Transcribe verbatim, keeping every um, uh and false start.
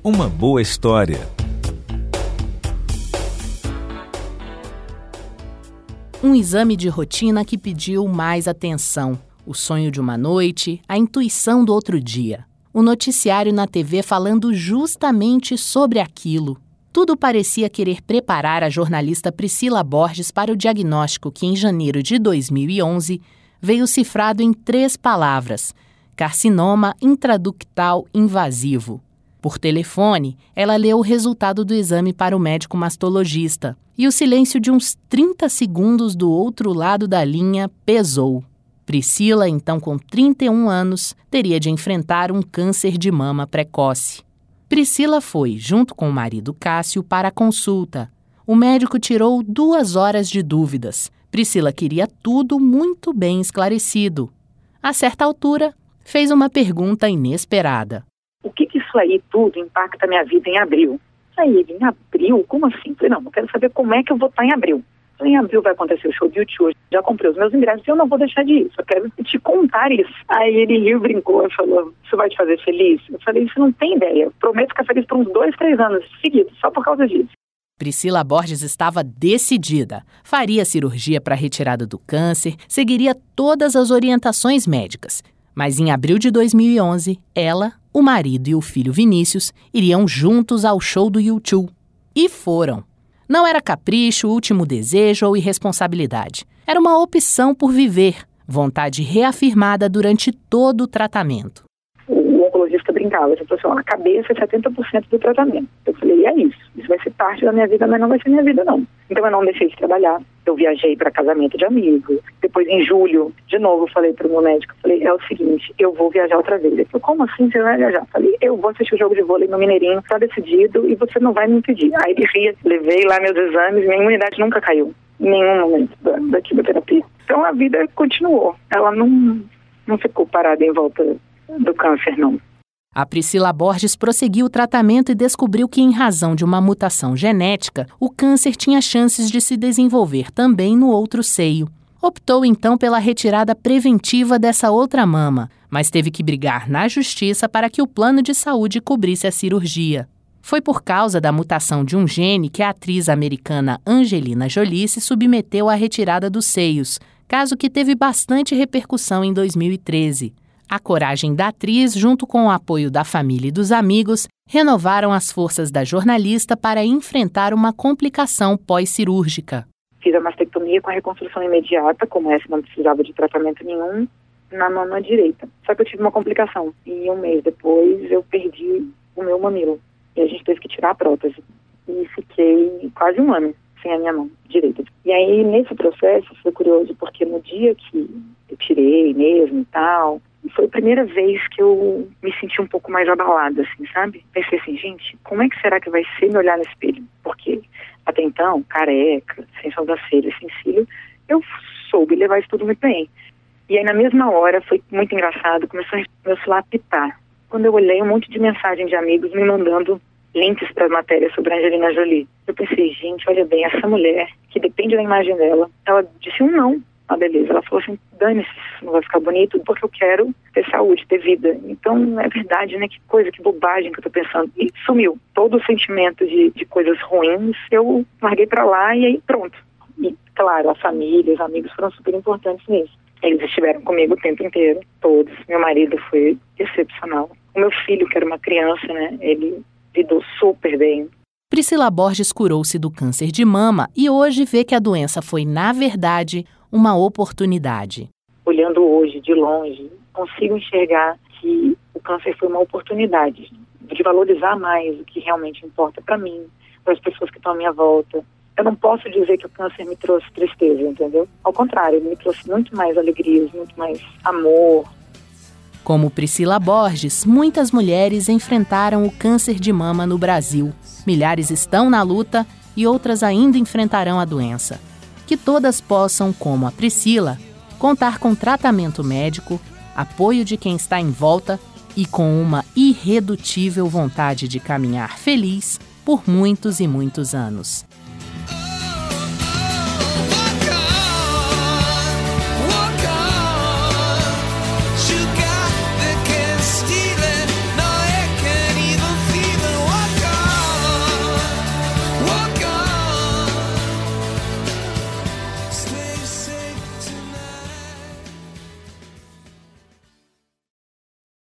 Uma boa história. Um exame de rotina que pediu mais atenção. O sonho de uma noite, a intuição do outro dia. O noticiário na T V falando justamente sobre aquilo. Tudo parecia querer preparar a jornalista Priscila Borges para o diagnóstico que, em janeiro de dois mil e onze, veio cifrado em três palavras: carcinoma intraductal invasivo. Por telefone, ela leu o resultado do exame para o médico mastologista e o silêncio de uns trinta segundos do outro lado da linha pesou. Priscila, então com trinta e um anos, teria de enfrentar um câncer de mama precoce. Priscila foi, junto com o marido Cássio, para a consulta. O médico tirou duas horas de dúvidas. Priscila queria tudo muito bem esclarecido. A certa altura, fez uma pergunta inesperada. O que que isso aí tudo impacta a minha vida em abril? Aí ele, em abril? Como assim? Falei, não, eu quero saber como é que eu vou estar em abril. Falei, em abril vai acontecer o show de YouTube, já comprei os meus ingressos e eu não vou deixar de ir, só quero te contar isso. Aí ele riu, brincou e falou, isso vai te fazer feliz? Eu falei, você não tem ideia, eu prometo ficar feliz por uns dois, três anos seguidos, só por causa disso. Priscila Borges estava decidida. Faria cirurgia para a retirada do câncer, seguiria todas as orientações médicas. Mas em abril de dois mil e onze, ela, o marido e o filho Vinícius iriam juntos ao show do YouTube. E foram. Não era capricho, último desejo ou irresponsabilidade. Era uma opção por viver, vontade reafirmada durante todo o tratamento. O oncologista brincava, ele falou assim, a cabeça é setenta por cento do tratamento. Eu falei, é isso, isso vai ser parte da minha vida, mas não vai ser minha vida não. Então eu não deixei de trabalhar, eu viajei para casamento de amigos, depois em julho, de novo, falei para o meu médico, falei, é o seguinte, eu vou viajar outra vez. Ele falou, como assim você vai viajar? Eu falei, eu vou assistir o jogo de vôlei no Mineirinho, está decidido e você não vai me impedir. Aí ele ria, levei lá meus exames, minha imunidade nunca caiu, em nenhum momento da, da quimioterapia. Então a vida continuou, ela não, não ficou parada em volta do câncer, não. A Priscila Borges prosseguiu o tratamento e descobriu que, em razão de uma mutação genética, o câncer tinha chances de se desenvolver também no outro seio. Optou, então, pela retirada preventiva dessa outra mama, mas teve que brigar na justiça para que o plano de saúde cobrisse a cirurgia. Foi por causa da mutação de um gene que a atriz americana Angelina Jolie se submeteu à retirada dos seios, caso que teve bastante repercussão em dois mil e treze. A coragem da atriz, junto com o apoio da família e dos amigos, renovaram as forças da jornalista para enfrentar uma complicação pós-cirúrgica. Fiz a mastectomia com a reconstrução imediata, como essa não precisava de tratamento nenhum, na mama direita. Só que eu tive uma complicação e um mês depois eu perdi o meu mamilo. E a gente teve que tirar a prótese. E fiquei quase um ano sem a minha mão direita. E aí, nesse processo, foi curioso, porque no dia que eu tirei mesmo e tal, foi a primeira vez que eu me senti um pouco mais abalada, assim, sabe? Pensei assim, gente, como é que será que vai ser me olhar no espelho? Porque até então, careca, sem sobrancelha, sem cílio, eu soube levar isso tudo muito bem. E aí, na mesma hora, foi muito engraçado, começou a meu celular a apitar. Quando eu olhei, um monte de mensagem de amigos me mandando links para as matérias sobre a Angelina Jolie. Eu pensei, gente, olha bem, essa mulher, que depende da imagem dela, ela disse um não. Ah, beleza. Ela falou assim, dane-se, não vai ficar bonito, porque eu quero ter saúde, ter vida. Então, é verdade, né? Que coisa, que bobagem que eu tô pensando. E sumiu. Todo o sentimento de, de coisas ruins, eu larguei pra lá e aí pronto. E, claro, a família, os amigos foram super importantes nisso. Eles estiveram comigo o tempo inteiro, todos. Meu marido foi excepcional. O meu filho, que era uma criança, né? Ele lidou super bem. Priscila Borges curou-se do câncer de mama e hoje vê que a doença foi, na verdade, uma oportunidade. Olhando hoje, de longe, consigo enxergar que o câncer foi uma oportunidade de valorizar mais o que realmente importa para mim, para as pessoas que estão à minha volta. Eu não posso dizer que o câncer me trouxe tristeza, entendeu? Ao contrário, ele me trouxe muito mais alegrias, muito mais amor. Como Priscila Borges, muitas mulheres enfrentaram o câncer de mama no Brasil. Milhares estão na luta e outras ainda enfrentarão a doença. Que todas possam, como a Priscila, contar com tratamento médico, apoio de quem está em volta e com uma irredutível vontade de caminhar feliz por muitos e muitos anos.